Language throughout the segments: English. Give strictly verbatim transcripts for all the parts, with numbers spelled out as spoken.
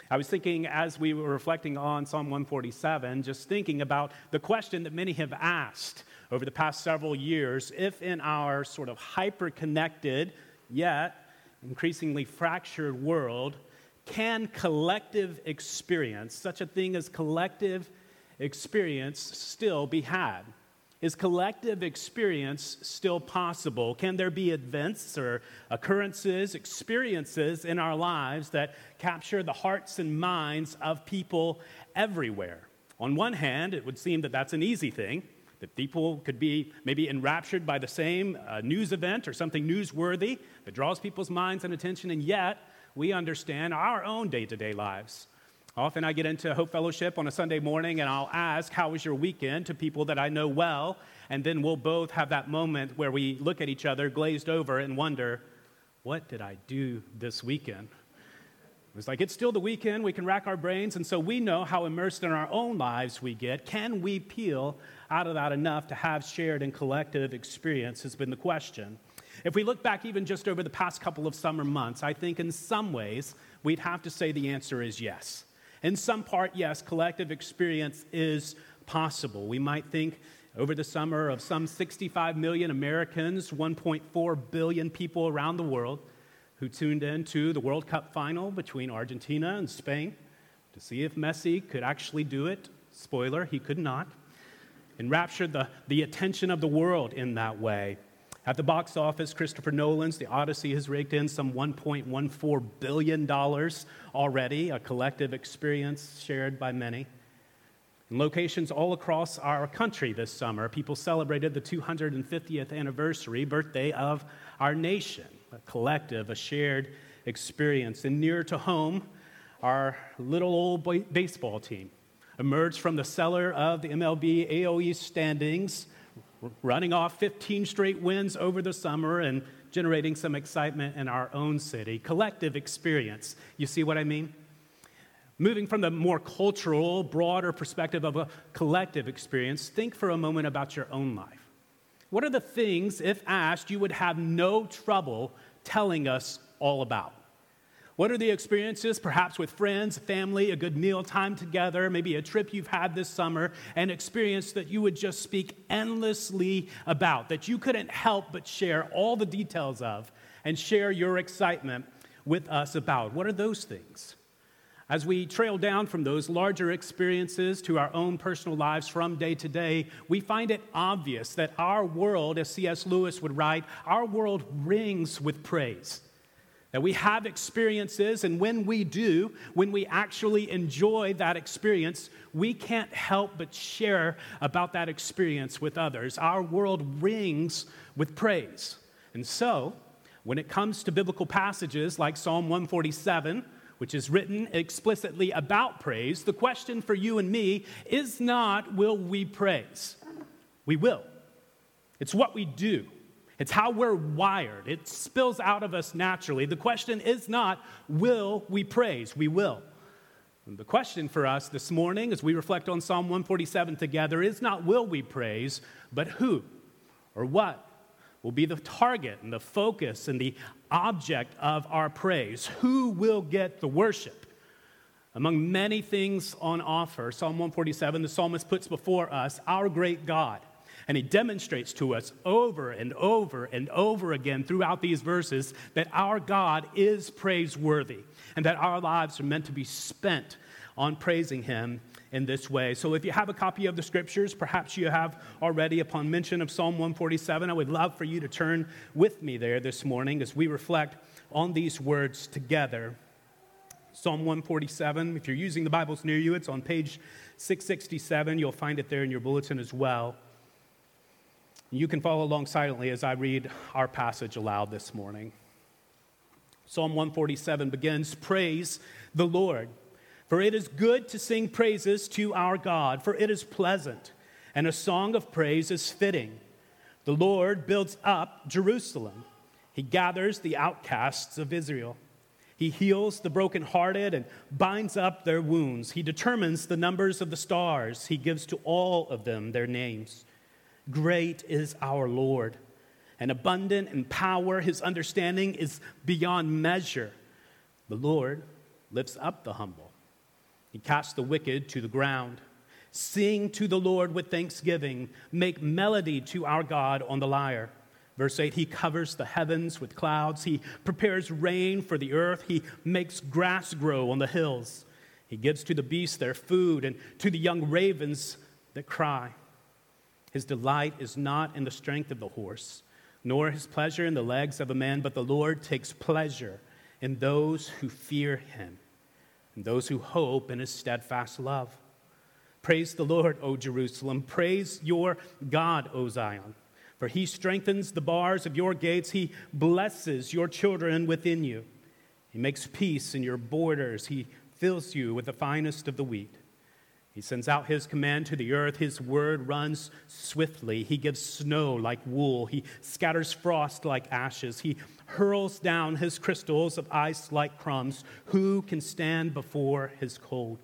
I was thinking as we were reflecting on Psalm one forty-seven, just thinking about the question that many have asked over the past several years, if in our sort of hyper-connected, yet increasingly fractured world, can collective experience, such a thing as collective experience, still be had? Is collective experience still possible? Can there be events or occurrences, experiences in our lives that capture the hearts and minds of people everywhere? On one hand, it would seem that that's an easy thing, that people could be maybe enraptured by the same uh, news event or something newsworthy that draws people's minds and attention, and yet we understand our own day-to-day lives. Often I get into Hope Fellowship on a Sunday morning and I'll ask, how was your weekend, to people that I know well, and then we'll both have that moment where we look at each other glazed over and wonder, what did I do this weekend? It's like, it's still the weekend, we can rack our brains, and so we know how immersed in our own lives we get. Can we peel out of that enough to have shared and collective experience has been the question. If we look back even just over the past couple of summer months, I think in some ways we'd have to say the answer is yes. In some part, yes, collective experience is possible. We might think over the summer of some sixty-five million Americans, one point four billion people around the world who tuned in to the World Cup final between Argentina and Spain to see if Messi could actually do it. Spoiler, he could not. Enraptured the, the attention of the world in that way. At the box office, Christopher Nolan's The Odyssey has raked in some one point one four billion dollars already, a collective experience shared by many. In locations all across our country this summer, people celebrated the two hundred fiftieth anniversary birthday of our nation, a collective, a shared experience. And near to home, our little old boy- baseball team emerged from the cellar of the M L B A L East standings, running off fifteen straight wins over the summer and generating some excitement in our own city. Collective experience. You see what I mean? Moving from the more cultural, broader perspective of a collective experience, think for a moment about your own life. What are the things, if asked, you would have no trouble telling us all about? What are the experiences, perhaps with friends, family, a good meal time together, maybe a trip you've had this summer, an experience that you would just speak endlessly about, that you couldn't help but share all the details of and share your excitement with us about? What are those things? As we trail down from those larger experiences to our own personal lives from day to day, we find it obvious that our world, as C S Lewis would write, our world rings with praise. That we have experiences, and when we do, when we actually enjoy that experience, we can't help but share about that experience with others. Our world rings with praise. And so, when it comes to biblical passages like Psalm one forty-seven, which is written explicitly about praise, the question for you and me is not, will we praise? We will. It's what we do. It's how we're wired. It spills out of us naturally. The question is not, will we praise? We will. And the question for us this morning, as we reflect on Psalm one forty-seven together, is not will we praise, but who or what will be the target and the focus and the object of our praise. Who will get the worship? Among many things on offer, Psalm one forty-seven, the psalmist puts before us our great God. And he demonstrates to us over and over and over again throughout these verses that our God is praiseworthy and that our lives are meant to be spent on praising him in this way. So if you have a copy of the scriptures, perhaps you have already upon mention of Psalm one forty-seven, I would love for you to turn with me there this morning as we reflect on these words together. Psalm one forty-seven, if you're using the Bibles near you, it's on page six sixty-seven. You'll find it there in your bulletin as well. You can follow along silently as I read our passage aloud this morning. Psalm one forty-seven begins, "Praise the Lord, for it is good to sing praises to our God, for it is pleasant, and a song of praise is fitting. The Lord builds up Jerusalem. He gathers the outcasts of Israel. He heals the brokenhearted and binds up their wounds. He determines the numbers of the stars. He gives to all of them their names. Great is our Lord, and abundant in power. His understanding is beyond measure. The Lord lifts up the humble, He casts the wicked to the ground. Sing to the Lord with thanksgiving. Make melody to our God on the lyre. Verse eight, he covers the heavens with clouds. He prepares rain for the earth. He makes grass grow on the hills. He gives to the beasts their food and to the young ravens that cry. His delight is not in the strength of the horse, nor his pleasure in the legs of a man, but the Lord takes pleasure in those who fear him and those who hope in his steadfast love. Praise the Lord, O Jerusalem. Praise your God, O Zion. For he strengthens the bars of your gates. He blesses your children within you. He makes peace in your borders. He fills you with the finest of the wheat. He sends out his command to the earth. His word runs swiftly. He gives snow like wool. He scatters frost like ashes. He hurls down his crystals of ice like crumbs. Who can stand before his cold?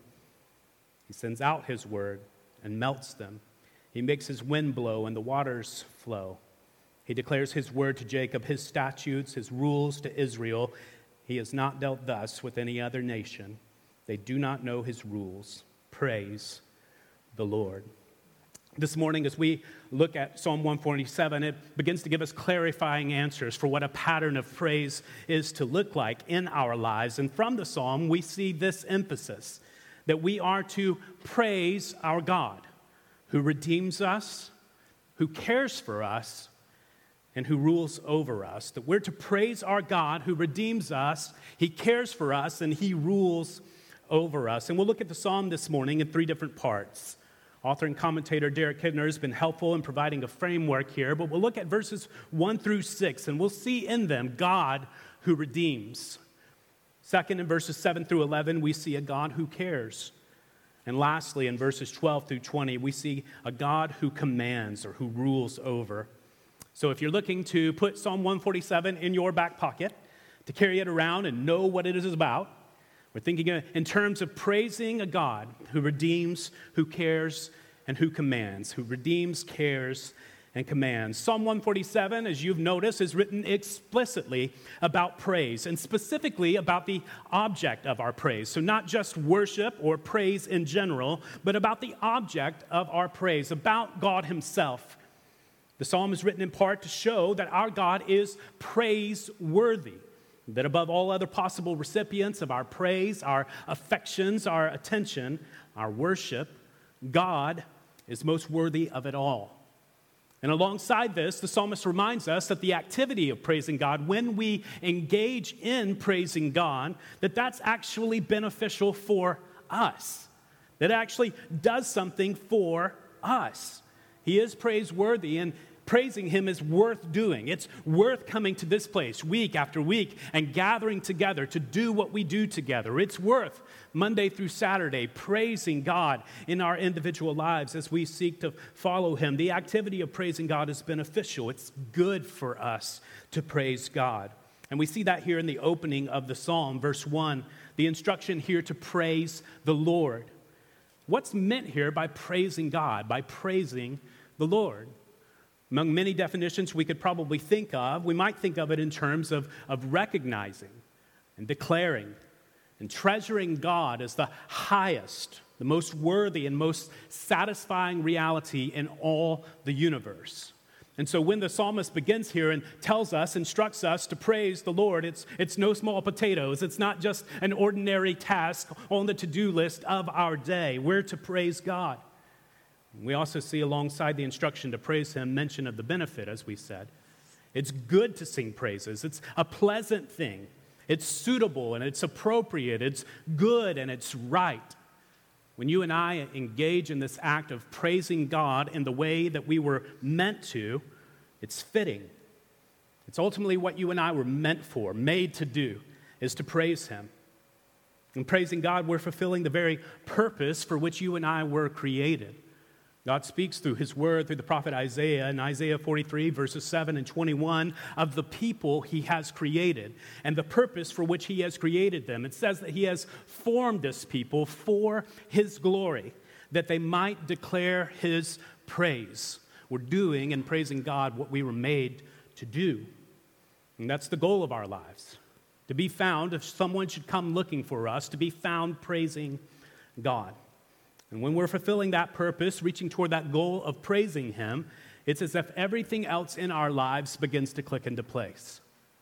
He sends out his word and melts them. He makes his wind blow and the waters flow. He declares his word to Jacob, his statutes, his rules to Israel. He has not dealt thus with any other nation. They do not know his rules. Praise the Lord. This morning, as we look at Psalm one forty-seven, it begins to give us clarifying answers for what a pattern of praise is to look like in our lives. And from the psalm, we see this emphasis that we are to praise our God, who redeems us, who cares for us, and who rules over us. That we're to praise our God who redeems us, he cares for us, and he rules over us. And we'll look at the psalm this morning in three different parts. Author and commentator Derek Kidner has been helpful in providing a framework here, but we'll look at verses one through six, and we'll see in them God who redeems. Second, in verses seven through eleven, we see a God who cares. And lastly, in verses twelve through twenty, we see a God who commands or who rules over. So if you're looking to put Psalm one forty-seven in your back pocket, to carry it around and know what it is about, we're thinking in terms of praising a God who redeems, who cares, and who commands, who redeems, cares, and commands. Psalm one forty-seven, as you've noticed, is written explicitly about praise, and specifically about the object of our praise. So not just worship or praise in general, but about the object of our praise, about God himself. The psalm is written in part to show that our God is praiseworthy, that above all other possible recipients of our praise, our affections, our attention, our worship, God is most worthy of it all. And alongside this, the psalmist reminds us that the activity of praising God, when we engage in praising God, that that's actually beneficial for us. That it actually does something for us. He is praiseworthy, and praising him is worth doing. It's worth coming to this place week after week and gathering together to do what we do together. It's worth Monday through Saturday praising God in our individual lives as we seek to follow him. The activity of praising God is beneficial. It's good for us to praise God. And we see that here in the opening of the psalm, verse one, the instruction here to praise the Lord. What's meant here by praising God, by praising the Lord? Among many definitions we could probably think of, we might think of it in terms of, of recognizing and declaring and treasuring God as the highest, the most worthy, and most satisfying reality in all the universe. And so when the psalmist begins here and tells us, instructs us to praise the Lord, it's, it's no small potatoes. It's not just an ordinary task on the to-do list of our day. We're to praise God. We also see alongside the instruction to praise him mention of the benefit, as we said. It's good to sing praises. It's a pleasant thing. It's suitable and it's appropriate. It's good and it's right. When you and I engage in this act of praising God in the way that we were meant to, it's fitting. It's ultimately what you and I were meant for, made to do, is to praise him. In praising God, we're fulfilling the very purpose for which you and I were created. God speaks through his word, through the prophet Isaiah, in Isaiah forty-three, verses seven and twenty-one, of the people he has created and the purpose for which he has created them. It says that he has formed this people for his glory, that they might declare his praise. We're doing and praising God what we were made to do. And that's the goal of our lives, to be found, if someone should come looking for us, to be found praising God. And when we're fulfilling that purpose, reaching toward that goal of praising him, it's as if everything else in our lives begins to click into place.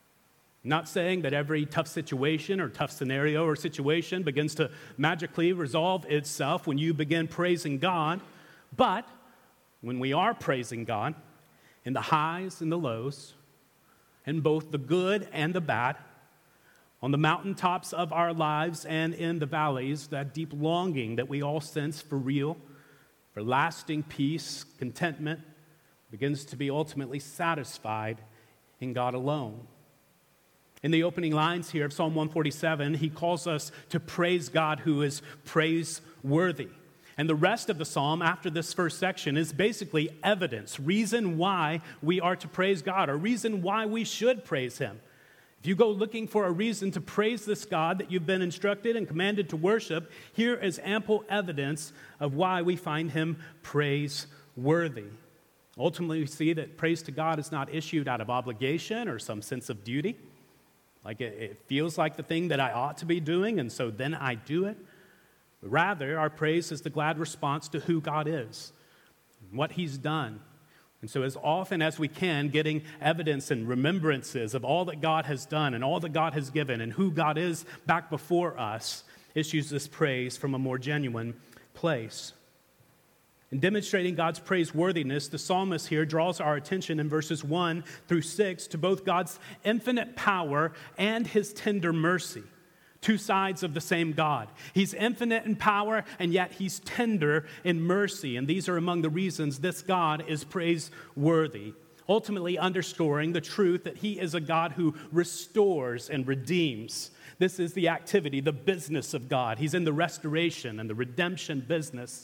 Not saying that every tough situation or tough scenario or situation begins to magically resolve itself when you begin praising God, but when we are praising God in the highs and the lows, in both the good and the bad, on the mountaintops of our lives and in the valleys, that deep longing that we all sense for real, for lasting peace, contentment, begins to be ultimately satisfied in God alone. In the opening lines here of Psalm one forty-seven, he calls us to praise God who is praiseworthy. And the rest of the psalm after this first section is basically evidence, reason why we are to praise God, or reason why we should praise him. If you go looking for a reason to praise this God that you've been instructed and commanded to worship, here is ample evidence of why we find him praiseworthy. Ultimately, we see that praise to God is not issued out of obligation or some sense of duty. Like it, it feels like the thing that I ought to be doing, and so then I do it. But rather, our praise is the glad response to who God is, and what he's done. And so as often as we can, getting evidence and remembrances of all that God has done and all that God has given and who God is back before us, issues this praise from a more genuine place. In demonstrating God's praiseworthiness, the psalmist here draws our attention in verses one through six to both God's infinite power and his tender mercy. Two sides of the same God. He's infinite in power, and yet he's tender in mercy. And these are among the reasons this God is praiseworthy, ultimately underscoring the truth that he is a God who restores and redeems. This is the activity, the business of God. He's in the restoration and the redemption business.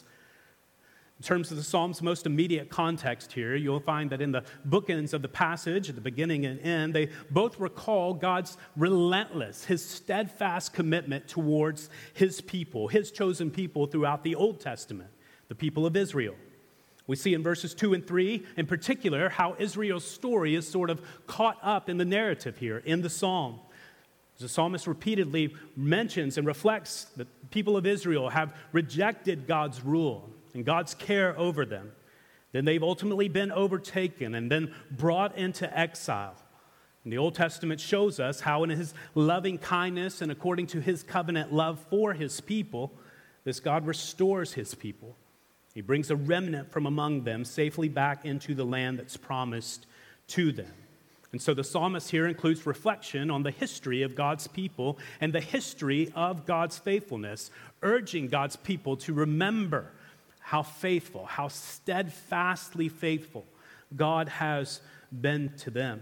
In terms of the Psalm's most immediate context here, you'll find that in the bookends of the passage, at the beginning and end, they both recall God's relentless, his steadfast commitment towards his people, his chosen people throughout the Old Testament, the people of Israel. We see in verses two and three, in particular, how Israel's story is sort of caught up in the narrative here in the psalm. The psalmist repeatedly mentions and reflects that the people of Israel have rejected God's rule and God's care over them. Then they've ultimately been overtaken and then brought into exile. And the Old Testament shows us how in his loving kindness and according to his covenant love for his people, this God restores his people. He brings a remnant from among them safely back into the land that's promised to them. And so the psalmist here includes reflection on the history of God's people and the history of God's faithfulness, urging God's people to remember how faithful, how steadfastly faithful God has been to them.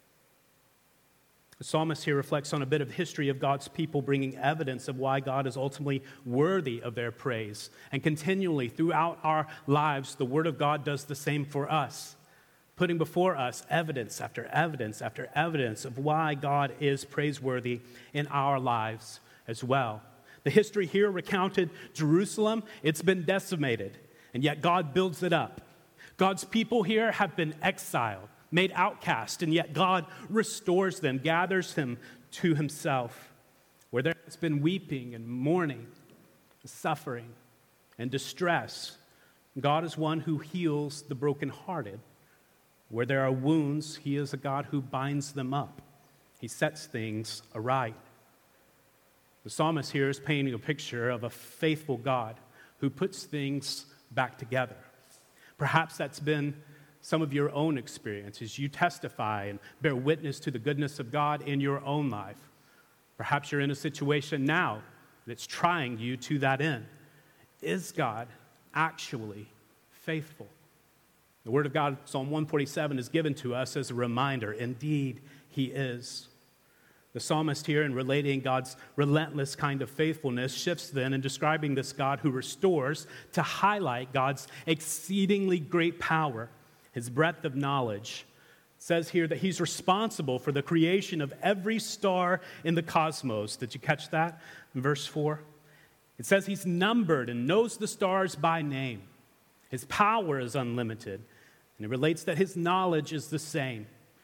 The psalmist here reflects on a bit of history of God's people, bringing evidence of why God is ultimately worthy of their praise. And continually throughout our lives, the Word of God does the same for us, putting before us evidence after evidence after evidence of why God is praiseworthy in our lives as well. The history here recounted Jerusalem. It's been decimated, and yet God builds it up. God's people here have been exiled, made outcast, and yet God restores them, gathers them to himself. Where there has been weeping and mourning, suffering and distress, God is one who heals the brokenhearted. Where there are wounds, he is a God who binds them up. He sets things aright. The psalmist here is painting a picture of a faithful God who puts things back together. Perhaps that's been some of your own experiences. You testify and bear witness to the goodness of God in your own life. Perhaps you're in a situation now that's trying you to that end. Is God actually faithful? The Word of God, Psalm one forty-seven, is given to us as a reminder. Indeed, he is. The psalmist here, in relating God's relentless kind of faithfulness, shifts then in describing this God who restores to highlight God's exceedingly great power, his breadth of knowledge. It says here that he's responsible for the creation of every star in the cosmos. Did you catch that in verse four? It says he's numbered and knows the stars by name. His power is unlimited, and it relates that his knowledge is the same. It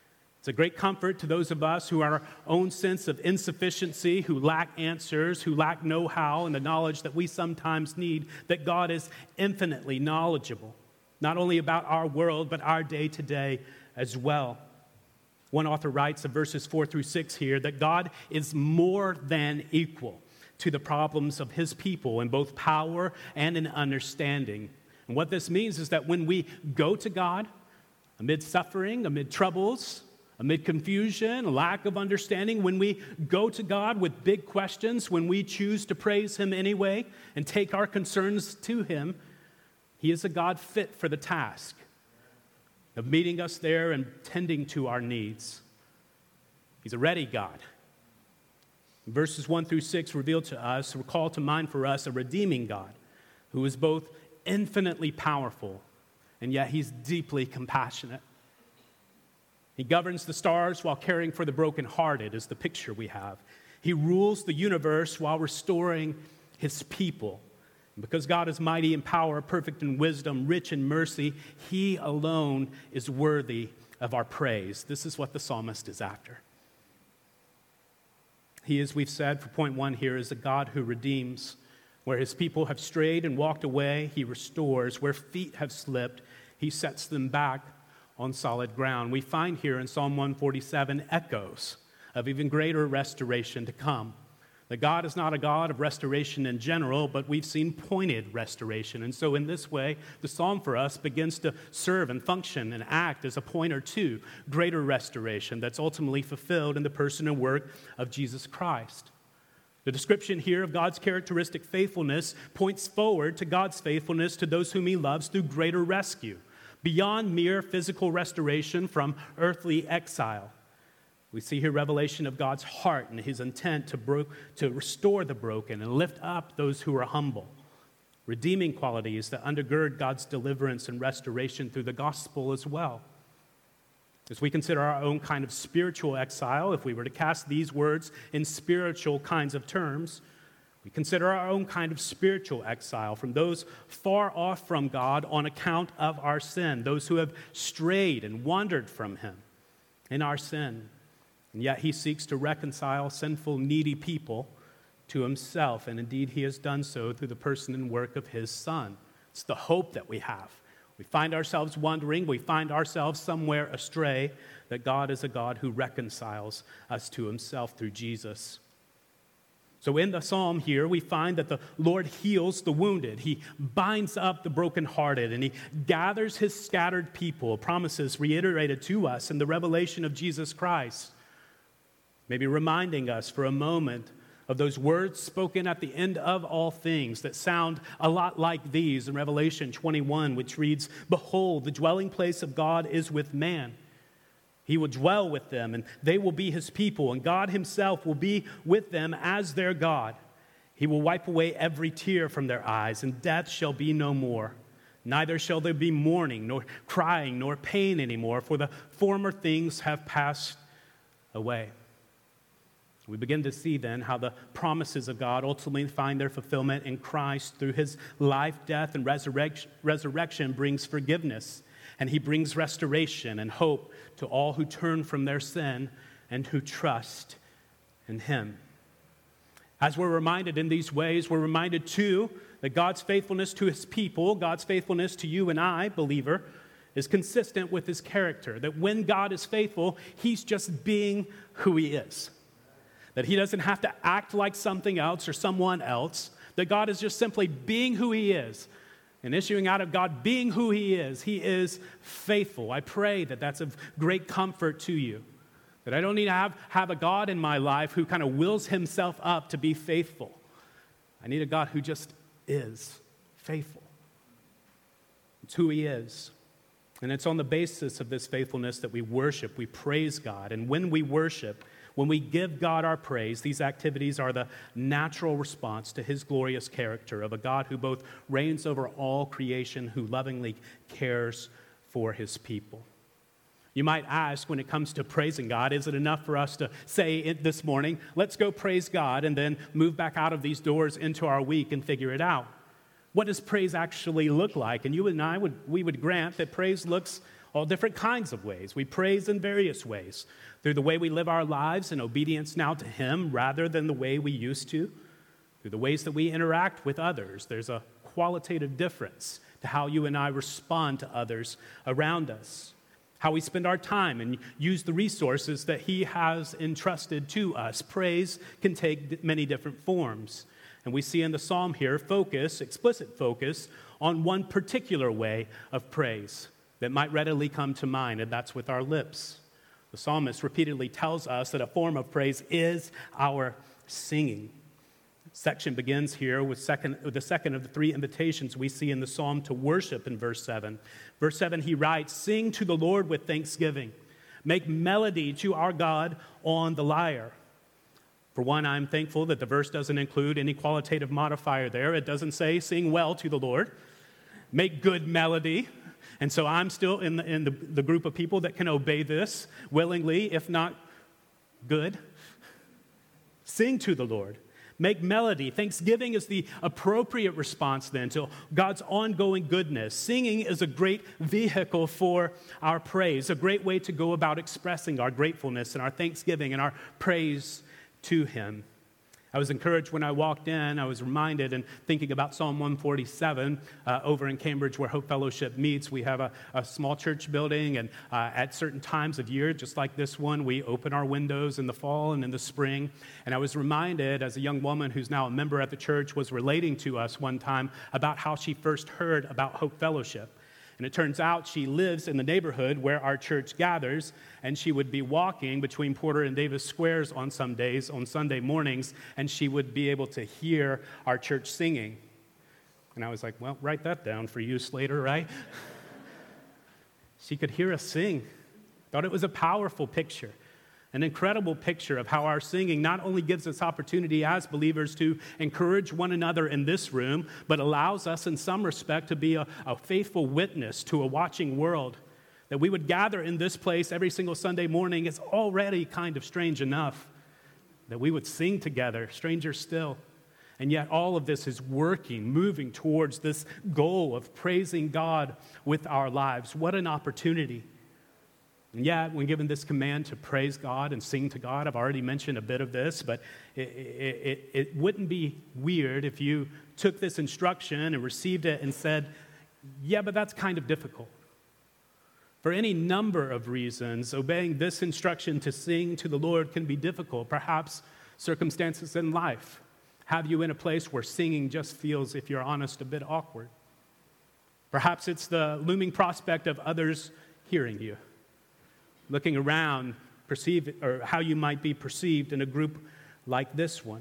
It's a great comfort to those of us who are our own sense of insufficiency, who lack answers, who lack know-how and the knowledge that we sometimes need, that God is infinitely knowledgeable, not only about our world, but our day-to-day as well. One author writes in verses four through six here that God is more than equal to the problems of his people in both power and in understanding. And what this means is that when we go to God amid suffering, amid troubles, amid confusion, lack of understanding, when we go to God with big questions, when we choose to praise him anyway and take our concerns to him, he is a God fit for the task of meeting us there and tending to our needs. He's a ready God. Verses one through six reveal to us, or call to mind for us, a redeeming God who is both infinitely powerful and yet he's deeply compassionate. He governs the stars while caring for the brokenhearted is the picture we have. He rules the universe while restoring his people. And because God is mighty in power, perfect in wisdom, rich in mercy, he alone is worthy of our praise. This is what the psalmist is after. He, as we've said for point one here, is a God who redeems. Where his people have strayed and walked away, he restores. Where feet have slipped, he sets them back on solid ground. We find here in Psalm one forty-seven echoes of even greater restoration to come. That God is not a God of restoration in general, but we've seen pointed restoration. And so in this way, the psalm for us begins to serve and function and act as a pointer to greater restoration that's ultimately fulfilled in the person and work of Jesus Christ. The description here of God's characteristic faithfulness points forward to God's faithfulness to those whom he loves through greater rescue, beyond mere physical restoration from earthly exile. We see here revelation of God's heart and his intent to, bro- to restore the broken and lift up those who are humble. Redeeming qualities that undergird God's deliverance and restoration through the gospel as well. As we consider our own kind of spiritual exile, if we were to cast these words in spiritual kinds of terms, we consider our own kind of spiritual exile from those far off from God on account of our sin, those who have strayed and wandered from him in our sin. And yet he seeks to reconcile sinful, needy people to himself, and indeed he has done so through the person and work of his Son. It's the hope that we have. We find ourselves wandering, we find ourselves somewhere astray, that God is a God who reconciles us to himself through Jesus. So in the psalm here, we find that the Lord heals the wounded. He binds up the brokenhearted, and he gathers his scattered people, promises reiterated to us in the revelation of Jesus Christ. Maybe reminding us for a moment of those words spoken at the end of all things that sound a lot like these in Revelation twenty-one, which reads, "Behold, the dwelling place of God is with man. He will dwell with them, and they will be his people, and God himself will be with them as their God. He will wipe away every tear from their eyes, and death shall be no more. Neither shall there be mourning, nor crying, nor pain anymore, for the former things have passed away." We begin to see then how the promises of God ultimately find their fulfillment in Christ through his life, death, and resurrection, resurrection brings forgiveness, and he brings restoration and hope to all who turn from their sin and who trust in him. As we're reminded in these ways, we're reminded too that God's faithfulness to his people, God's faithfulness to you and I, believer, is consistent with his character. That when God is faithful, he's just being who he is. That he doesn't have to act like something else or someone else. That God is just simply being who he is. And issuing out of God being who he is, he is faithful. I pray that that's of great comfort to you. That I don't need to have, have a God in my life who kind of wills himself up to be faithful. I need a God who just is faithful. It's who he is. And it's on the basis of this faithfulness that we worship, we praise God. And when we worship, when we give God our praise, these activities are the natural response to his glorious character of a God who both reigns over all creation, who lovingly cares for his people. You might ask, when it comes to praising God, is it enough for us to say it this morning, let's go praise God, and then move back out of these doors into our week and figure it out? What does praise actually look like? And you and I, would we would grant that praise looks all different kinds of ways. We praise in various ways, through the way we live our lives in obedience now to him rather than the way we used to, through the ways that we interact with others. There's a qualitative difference to how you and I respond to others around us, how we spend our time and use the resources that he has entrusted to us. Praise can take many different forms. And we see in the psalm here focus, explicit focus, on one particular way of praise that might readily come to mind, and that's with our lips. The psalmist repeatedly tells us that a form of praise is our singing. The section begins here with, second, with the second of the three invitations we see in the psalm to worship in verse seven. Verse seven, he writes, "Sing to the Lord with thanksgiving. Make melody to our God on the lyre." For one, I'm thankful that the verse doesn't include any qualitative modifier there. It doesn't say sing well to the Lord, make good melody. And so I'm still in the, in the, the group of people that can obey this willingly, if not good. Sing to the Lord. Make melody. Thanksgiving is the appropriate response then to God's ongoing goodness. Singing is a great vehicle for our praise, a great way to go about expressing our gratefulness and our thanksgiving and our praise to him. I was encouraged when I walked in. I was reminded and thinking about Psalm one forty-seven uh, over in Cambridge where Hope Fellowship meets. We have a, a small church building, and uh, at certain times of year, just like this one, we open our windows in the fall and in the spring. And I was reminded, as a young woman who's now a member at the church was relating to us one time about how she first heard about Hope Fellowship. And it turns out she lives in the neighborhood where our church gathers, and she would be walking between Porter and Davis Squares on some days, on Sunday mornings, and she would be able to hear our church singing. And I was like, well, write that down for use later, right? She could hear us sing. Thought it was a powerful picture. An incredible picture of how our singing not only gives us opportunity as believers to encourage one another in this room, but allows us in some respect to be a, a faithful witness to a watching world. That we would gather in this place every single Sunday morning is already kind of strange enough. That we would sing together, stranger still. And yet all of this is working, moving towards this goal of praising God with our lives. What an opportunity. And yet, when given this command to praise God and sing to God, I've already mentioned a bit of this, but it, it, it, it wouldn't be weird if you took this instruction and received it and said, yeah, but that's kind of difficult. For any number of reasons, obeying this instruction to sing to the Lord can be difficult. Perhaps circumstances in life have you in a place where singing just feels, if you're honest, a bit awkward. Perhaps it's the looming prospect of others hearing you. Looking around, perceive or how you might be perceived in a group like this one.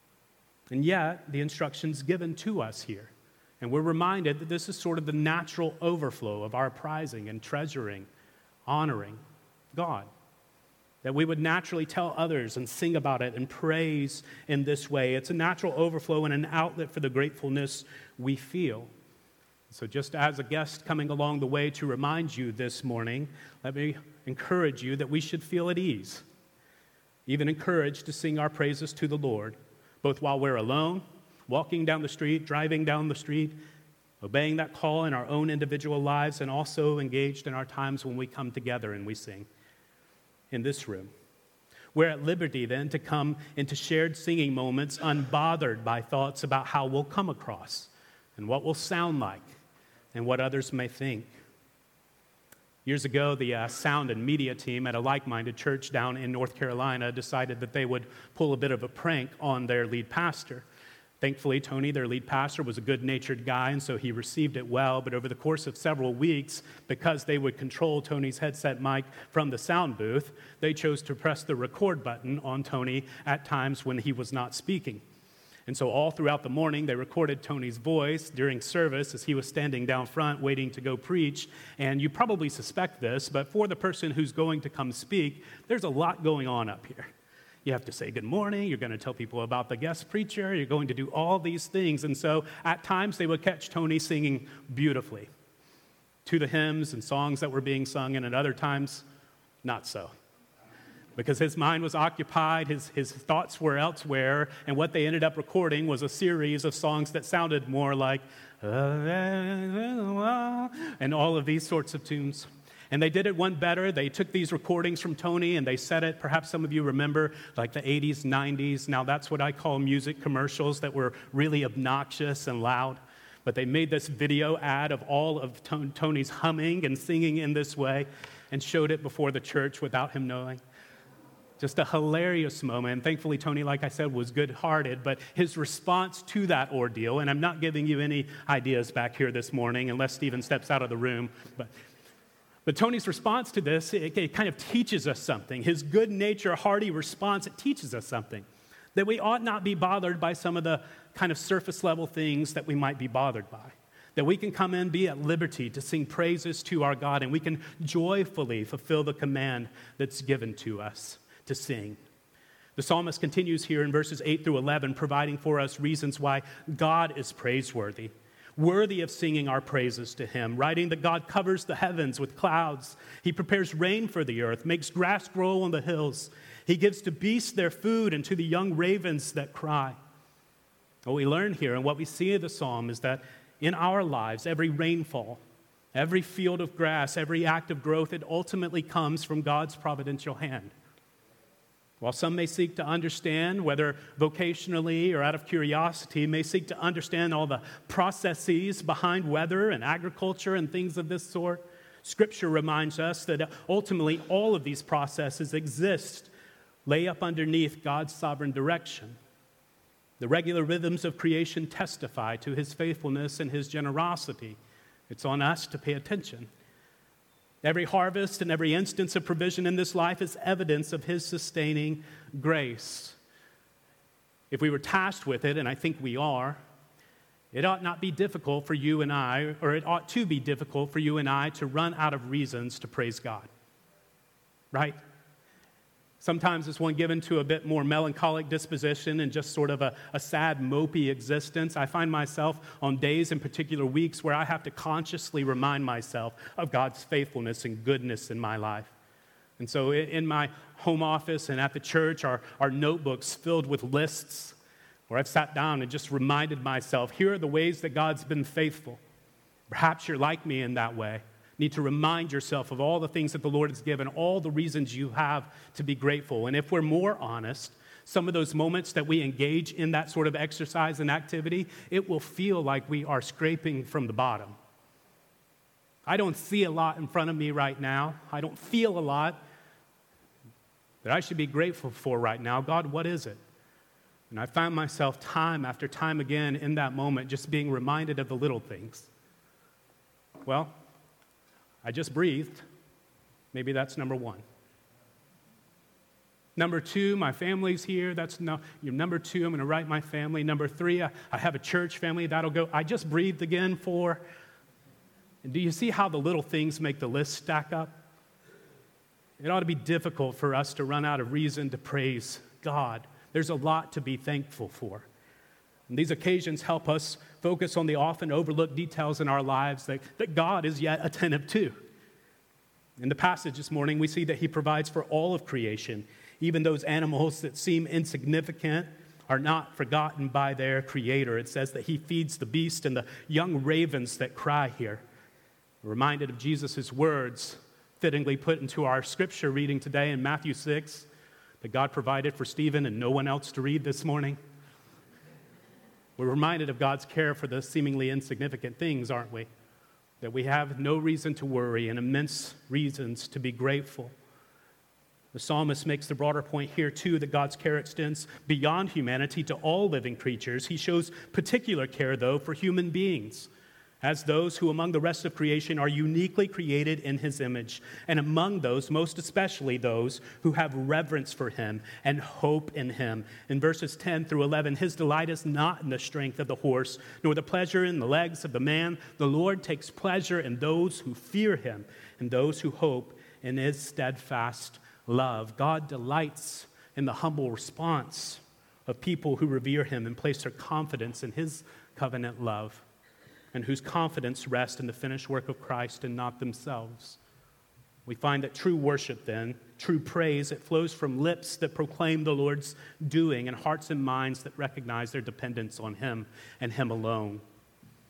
And yet, the instruction's given to us here. And we're reminded that this is sort of the natural overflow of our prizing and treasuring, honoring God. That we would naturally tell others and sing about it and praise in this way. It's a natural overflow and an outlet for the gratefulness we feel. So just as a guest coming along the way to remind you this morning, let me encourage you that we should feel at ease, even encouraged to sing our praises to the Lord, both while we're alone, walking down the street, driving down the street, obeying that call in our own individual lives, and also engaged in our times when we come together and we sing in this room. We're at liberty then to come into shared singing moments unbothered by thoughts about how we'll come across and what we'll sound like and what others may think. Years ago, the uh, sound and media team at a like-minded church down in North Carolina decided that they would pull a bit of a prank on their lead pastor. Thankfully, Tony, their lead pastor, was a good-natured guy, and so he received it well. But over the course of several weeks, because they would control Tony's headset mic from the sound booth, they chose to press the record button on Tony at times when he was not speaking. And so all throughout the morning, they recorded Tony's voice during service as he was standing down front waiting to go preach. And you probably suspect this, but for the person who's going to come speak, there's a lot going on up here. You have to say good morning, you're going to tell people about the guest preacher, you're going to do all these things. And so at times, they would catch Tony singing beautifully to the hymns and songs that were being sung, and at other times, not so. Because his mind was occupied, his, his thoughts were elsewhere, and what they ended up recording was a series of songs that sounded more like, and all of these sorts of tunes. And they did it one better. They took these recordings from Tony and they said it, perhaps some of you remember, like the eighties, nineties. Now that's what I call music commercials that were really obnoxious and loud. But they made this video ad of all of Tony's humming and singing in this way and showed it before the church without him knowing. Just a hilarious moment. And thankfully, Tony, like I said, was good-hearted. But his response to that ordeal, and I'm not giving you any ideas back here this morning unless Stephen steps out of the room, but But Tony's response to this, it, it kind of teaches us something. His good nature, hearty response, it teaches us something. That we ought not be bothered by some of the kind of surface level things that we might be bothered by. That we can come in, be at liberty to sing praises to our God, and we can joyfully fulfill the command that's given to us to sing. The psalmist continues here in verses eight through eleven, providing for us reasons why God is praiseworthy, worthy of singing our praises to him, writing that God covers the heavens with clouds. He prepares rain for the earth, makes grass grow on the hills. He gives to beasts their food and to the young ravens that cry. What we learn here and what we see in the psalm is that in our lives, every rainfall, every field of grass, every act of growth, it ultimately comes from God's providential hand. While some may seek to understand, whether vocationally or out of curiosity, may seek to understand all the processes behind weather and agriculture and things of this sort, Scripture reminds us that ultimately all of these processes exist, lay up underneath God's sovereign direction. The regular rhythms of creation testify to his faithfulness and his generosity. It's on us to pay attention. Every harvest and every instance of provision in this life is evidence of his sustaining grace. If we were tasked with it, and I think we are, it ought not be difficult for you and I, or it ought to be difficult for you and I to run out of reasons to praise God. Right? Sometimes it's one given to a bit more melancholic disposition and just sort of a, a sad, mopey existence. I find myself on days and particular weeks where I have to consciously remind myself of God's faithfulness and goodness in my life. And so in my home office and at the church are, are notebooks filled with lists where I've sat down and just reminded myself, here are the ways that God's been faithful. Perhaps you're like me in that way. Need to remind yourself of all the things that the Lord has given, all the reasons you have to be grateful. And if we're more honest, some of those moments that we engage in that sort of exercise and activity, it will feel like we are scraping from the bottom. I don't see a lot in front of me right now. I don't feel a lot that I should be grateful for right now. God, what is it? And I found myself time after time again in that moment just being reminded of the little things. Well, I just breathed. Maybe that's number one. Number two, my family's here. That's no, number two, I'm going to write my family. Number three, I, I have a church family. That'll go. I just breathed again. Four. And do you see how the little things make the list stack up? It ought to be difficult for us to run out of reason to praise God. There's a lot to be thankful for. And these occasions help us focus on the often overlooked details in our lives that, that God is yet attentive to. In the passage this morning, we see that he provides for all of creation. Even those animals that seem insignificant are not forgotten by their Creator. It says that he feeds the beast and the young ravens that cry here. We're reminded of Jesus' words, fittingly put into our scripture reading today in Matthew six, that God provided for Stephen and no one else to read this morning. We're reminded of God's care for the seemingly insignificant things, aren't we? That we have no reason to worry and immense reasons to be grateful. The psalmist makes the broader point here, too, that God's care extends beyond humanity to all living creatures. He shows particular care, though, for human beings, as those who among the rest of creation are uniquely created in his image, and among those, most especially those who have reverence for him and hope in him. In verses ten through eleven, his delight is not in the strength of the horse, nor the pleasure in the legs of the man. The Lord takes pleasure in those who fear him and those who hope in his steadfast love. God delights in the humble response of people who revere him and place their confidence in his covenant love, and whose confidence rests in the finished work of Christ and not themselves. We find that true worship then, true praise, it flows from lips that proclaim the Lord's doing and hearts and minds that recognize their dependence on him and him alone.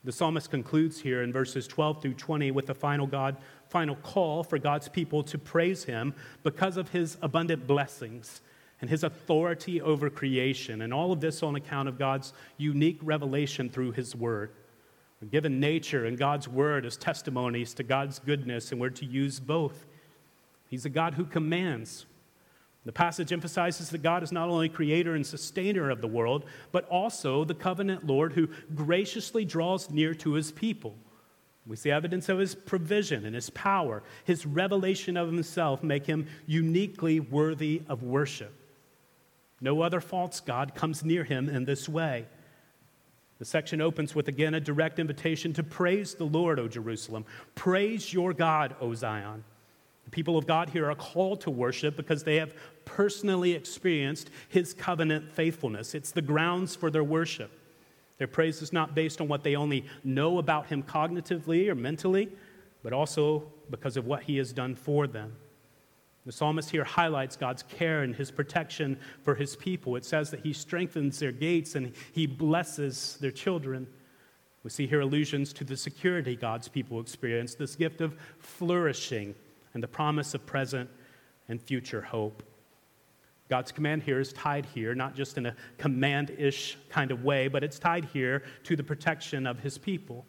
The psalmist concludes here in verses twelve through twenty with the final God, final call for God's people to praise him because of his abundant blessings and his authority over creation, and all of this on account of God's unique revelation through his word. We're given nature and God's word as testimonies to God's goodness, and we're to use both. He's a God who commands. The passage emphasizes that God is not only creator and sustainer of the world, but also the covenant Lord who graciously draws near to his people. We see evidence of his provision and his power. His revelation of himself make him uniquely worthy of worship. No other false god comes near him in this way. The section opens with, again, a direct invitation to praise the Lord, O Jerusalem. Praise your God, O Zion. The people of God here are called to worship because they have personally experienced his covenant faithfulness. It's the grounds for their worship. Their praise is not based on what they only know about him cognitively or mentally, but also because of what he has done for them. The psalmist here highlights God's care and his protection for his people. It says that he strengthens their gates and he blesses their children. We see here allusions to the security God's people experience, this gift of flourishing and the promise of present and future hope. God's command here is tied here, not just in a command-ish kind of way, but it's tied here to the protection of his people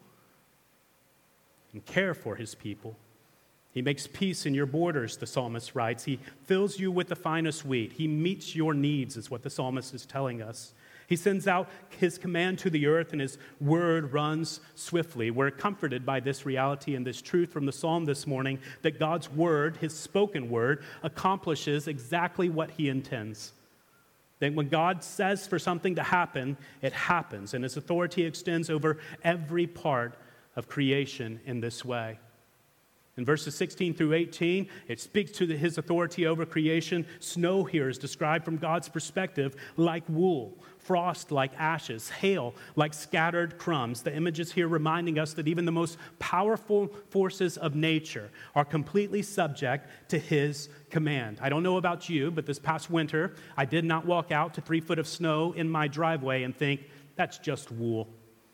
and care for his people. He makes peace in your borders, the psalmist writes. He fills you with the finest wheat. He meets your needs, is what the psalmist is telling us. He sends out his command to the earth, and his word runs swiftly. We're comforted by this reality and this truth from the psalm this morning that God's word, his spoken word, accomplishes exactly what he intends. That when God says for something to happen, it happens, and his authority extends over every part of creation in this way. In verses sixteen through eighteen, it speaks to the, his authority over creation. Snow here is described from God's perspective like wool, frost like ashes, hail like scattered crumbs. The images here reminding us that even the most powerful forces of nature are completely subject to his command. I don't know about you, but this past winter, I did not walk out to three foot of snow in my driveway and think, that's just wool.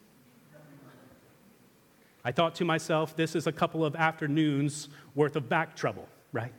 I thought to myself, this is a couple of afternoons worth of back trouble, right?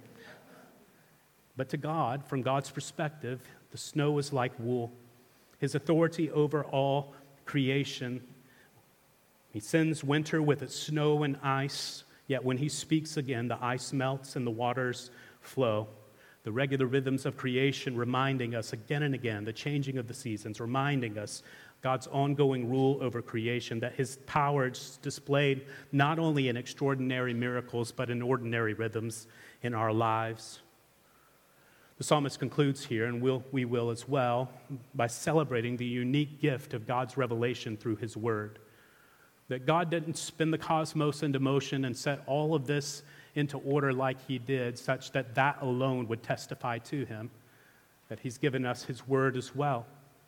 But to God, from God's perspective, the snow is like wool. His authority over all creation. He sends winter with its snow and ice, yet when he speaks again, the ice melts and the waters flow. The regular rhythms of creation reminding us again and again, the changing of the seasons, reminding us God's ongoing rule over creation, that his power is displayed not only in extraordinary miracles, but in ordinary rhythms in our lives. The psalmist concludes here, and we'll, we will as well, by celebrating the unique gift of God's revelation through his word. That God didn't spin the cosmos into motion and set all of this into order like he did, such that that alone would testify to him, that he's given us his word as well.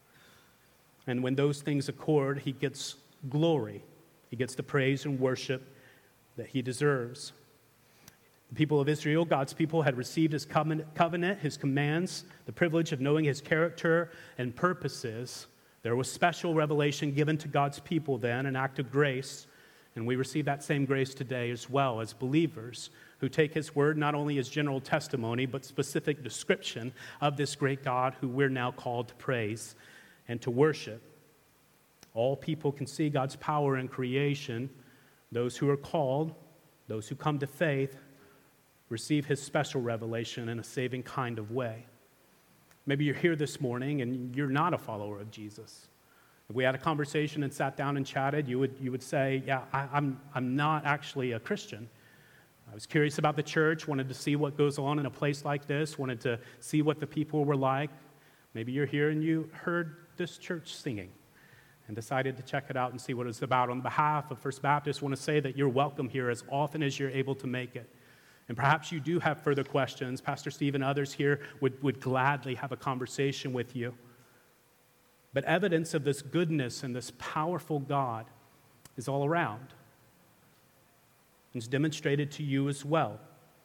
And when those things accord, he gets glory. He gets the praise and worship that he deserves. The people of Israel, God's people, had received his covenant, his commands, the privilege of knowing his character and purposes. There was special revelation given to God's people then, an act of grace. And we receive that same grace today as well as believers who take his word not only as general testimony, but specific description of this great God who we're now called to praise and to worship. All people can see God's power in creation. Those who are called, those who come to faith, receive his special revelation in a saving kind of way. Maybe you're here this morning and you're not a follower of Jesus. If we had a conversation and sat down and chatted, you would, you would say, yeah, I, I'm, I'm not actually a Christian. I was curious about the church, wanted to see what goes on in a place like this, wanted to see what the people were like. Maybe you're here and you heard this church singing and decided to check it out and see what it's about. On behalf of First Baptist, I want to say that you're welcome here as often as you're able to make it. And perhaps you do have further questions. Pastor Steve and others here would, would gladly have a conversation with you. But evidence of this goodness and this powerful God is all around. It's demonstrated to you as well.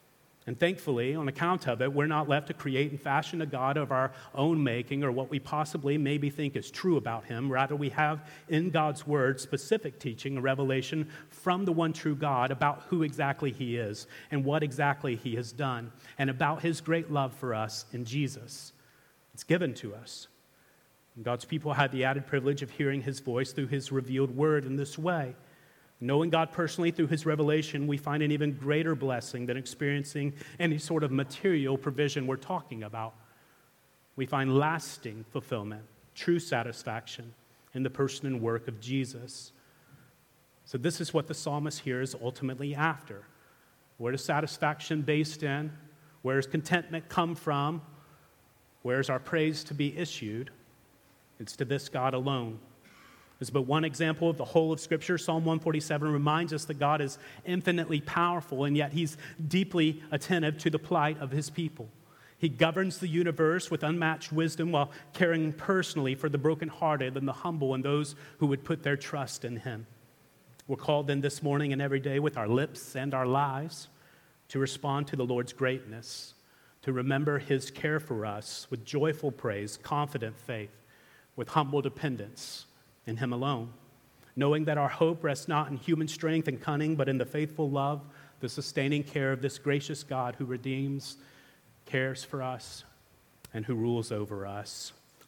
And thankfully, on account of it, we're not left to create and fashion a God of our own making or what we possibly maybe think is true about him. Rather, we have in God's word specific teaching, a revelation from the one true God about who exactly he is and what exactly he has done, and about his great love for us in Jesus. It's given to us. And God's people had the added privilege of hearing his voice through his revealed word in this way. Knowing God personally through his revelation, we find an even greater blessing than experiencing any sort of material provision we're talking about. We find lasting fulfillment, true satisfaction in the person and work of Jesus. So this is what the psalmist here is ultimately after. Where is satisfaction based in? Where does contentment come from? Where is our praise to be issued? It's to this God alone. There's but one example of the whole of Scripture. Psalm one forty-seven reminds us that God is infinitely powerful, and yet he's deeply attentive to the plight of his people. He governs the universe with unmatched wisdom while caring personally for the brokenhearted and the humble and those who would put their trust in him. We're called then this morning and every day with our lips and our lives to respond to the Lord's greatness, to remember his care for us with joyful praise, confident faith, with humble dependence in him alone, knowing that our hope rests not in human strength and cunning, but in the faithful love, the sustaining care of this gracious God who redeems, cares for us, and who rules over us.